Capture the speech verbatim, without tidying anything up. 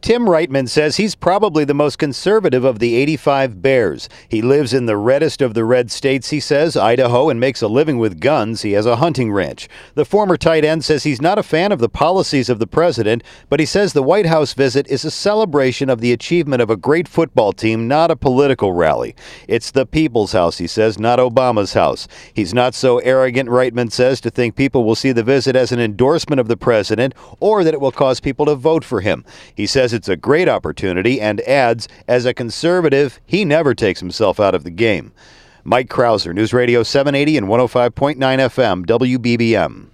Tim Reitman says he's probably the most conservative of the eighty-five Bears. He lives in the reddest of the red states, he says, Idaho, and makes a living with guns. He has a hunting ranch. The former tight end says he's not a fan of the policies of the president, but he says the White House visit is a celebration of the achievement of a great football team, not a political rally. It's the people's house, he says, not Obama's house. He's not so arrogant, Reitman says, to think people will see the visit as an endorsement of the president or that it will cause people to vote for him. He says it's a great opportunity and adds, as a conservative, he never takes himself out of the game. Mike Krauser, News Radio seven eighty and one oh five point nine F M, W B B M.